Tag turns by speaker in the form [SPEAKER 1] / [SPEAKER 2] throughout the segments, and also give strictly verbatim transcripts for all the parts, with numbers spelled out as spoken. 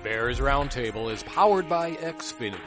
[SPEAKER 1] Bears Roundtable is powered by Xfinity.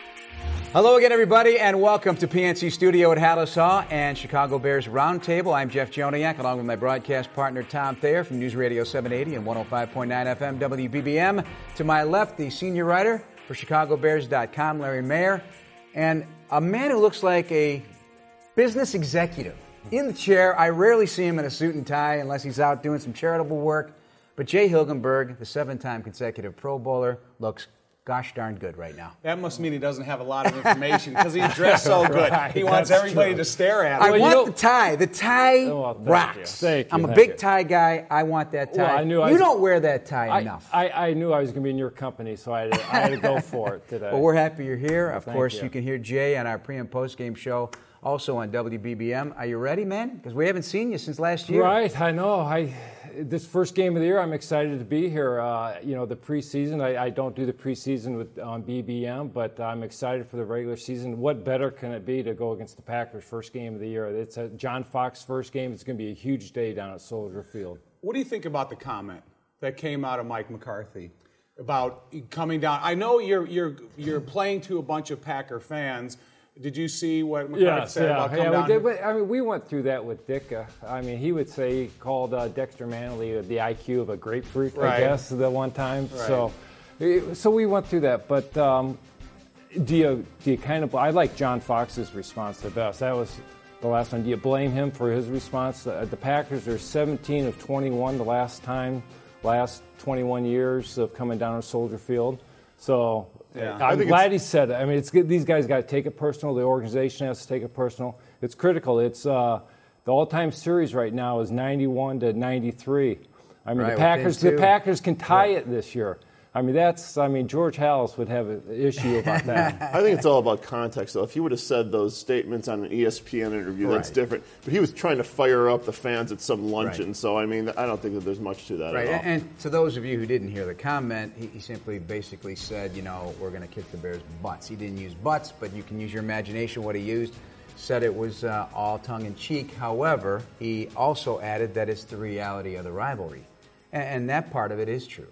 [SPEAKER 2] Hello again, everybody, and welcome to P N C Studio at Halas Hall and Chicago Bears Roundtable. I'm Jeff Joniak, along with my broadcast partner Tom Thayer from News Radio seven eighty and one oh five point nine F M W B B M. To my left, the senior writer for Chicago Bears dot com, Larry Mayer, and a man who looks like a business executive. In the chair, I rarely see him in a suit and tie unless he's out doing some charitable work. But Jay Hilgenberg, the seven-time consecutive Pro Bowler, looks gosh darn good right now.
[SPEAKER 3] That must mean he doesn't have a lot of information because he's dressed so good.
[SPEAKER 4] Right,
[SPEAKER 3] he wants everybody
[SPEAKER 4] true.
[SPEAKER 3] to stare at him.
[SPEAKER 2] I
[SPEAKER 4] Well,
[SPEAKER 2] want
[SPEAKER 4] you know-
[SPEAKER 2] the tie. The tie
[SPEAKER 4] Oh, well, thank
[SPEAKER 2] rocks.
[SPEAKER 4] you. Thank you,
[SPEAKER 2] I'm a
[SPEAKER 4] thank
[SPEAKER 2] big
[SPEAKER 4] you.
[SPEAKER 2] tie guy. I want that tie.
[SPEAKER 4] Well, I knew I
[SPEAKER 2] you
[SPEAKER 4] was-
[SPEAKER 2] don't wear that tie
[SPEAKER 4] I,
[SPEAKER 2] enough.
[SPEAKER 4] I, I knew I was going to be in your company, so I had to, I had to go for it today.
[SPEAKER 2] Well, we're happy you're here. Of
[SPEAKER 4] thank
[SPEAKER 2] course,
[SPEAKER 4] you.
[SPEAKER 2] you can hear Jay on our pre- and post-game show, also on W B B M. Are you ready, man? Because we haven't seen you since last year.
[SPEAKER 4] Right, I know. I this first game of the year, I'm excited to be here. Uh, you know, the preseason, I, I don't do the preseason with on B B M, but I'm excited for the regular season. What better can it be to go against the Packers first game of the year? It's a John Fox first game. It's going to be a huge day down at Soldier Field.
[SPEAKER 3] What do you think about the comment that came out of Mike McCarthy about coming down? I know you're you're you're playing to a bunch of Packer fans. Did you see what McCarthy
[SPEAKER 4] Yes,
[SPEAKER 3] said
[SPEAKER 4] yeah,
[SPEAKER 3] about coming
[SPEAKER 4] yeah,
[SPEAKER 3] down
[SPEAKER 4] we did.
[SPEAKER 3] here?
[SPEAKER 4] But, I mean, we went through that with Ditka. I mean, he would say he called uh, Dexter Manley the I Q of a grapefruit,
[SPEAKER 3] Right.
[SPEAKER 4] I guess, the one time.
[SPEAKER 3] Right.
[SPEAKER 4] So, eh, so we went through that. But um, do you do you kind of? I like John Fox's response the best. That was the last one. Do you blame him for his response? The, the Packers are seventeen of twenty-one the last time, last twenty-one years of coming down to Soldier Field. So.
[SPEAKER 3] Yeah. I
[SPEAKER 4] I'm
[SPEAKER 3] think
[SPEAKER 4] glad he said it. I mean, it's good. These guys got to take it personal. The organization has to take it personal. It's critical. It's uh, the all-time series right now is ninety-one to ninety-three. I mean,
[SPEAKER 2] Right,
[SPEAKER 4] the
[SPEAKER 2] within
[SPEAKER 4] Packers. The
[SPEAKER 2] two.
[SPEAKER 4] Packers can tie it this year. I mean, that's. I mean, George Halas would have an issue about that.
[SPEAKER 5] I think it's all about context, though. If he would have said those statements on an E S P N interview, that's
[SPEAKER 2] Right.
[SPEAKER 5] different. But he was trying to fire up the fans at some luncheon,
[SPEAKER 2] Right.
[SPEAKER 5] so I mean, I don't think that there's much to that
[SPEAKER 2] Right,
[SPEAKER 5] at all.
[SPEAKER 2] and, and to those of you who didn't hear the comment, he, he simply basically said, you know, we're going to kick the Bears' butts. He didn't use butts, but you can use your imagination what he used. Said it was uh, all tongue-in-cheek. However, he also added that it's the reality of the rivalry. And, and that part of it is true.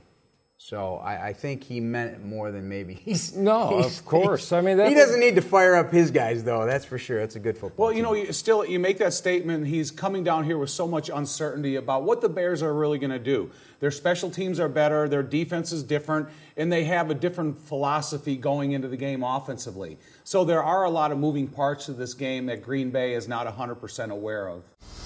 [SPEAKER 2] So I, I think he meant it more than maybe he's.
[SPEAKER 4] No,
[SPEAKER 2] he's,
[SPEAKER 4] of course. I mean,
[SPEAKER 2] he
[SPEAKER 4] that's-
[SPEAKER 2] doesn't need to fire up his guys, though. That's for sure. It's a good football
[SPEAKER 3] Well, you
[SPEAKER 2] team.
[SPEAKER 3] know, you still you make that statement. He's coming down here with so much uncertainty about what the Bears are really going to do. Their special teams are better, their defense is different, and they have a different philosophy going into the game offensively. So there are a lot of moving parts to this game that Green Bay is not one hundred percent aware of.